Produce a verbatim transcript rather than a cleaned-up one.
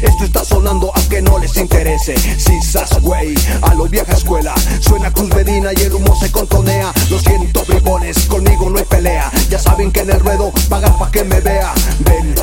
Esto está sonando aunque no les interese. Sisas, güey, a lo vieja escuela. Suena Cruz Medina y el humo se contonea. Lo siento, bribones, conmigo no hay pelea. Ya saben que en el ruedo pagan pa' que me vea. Ven,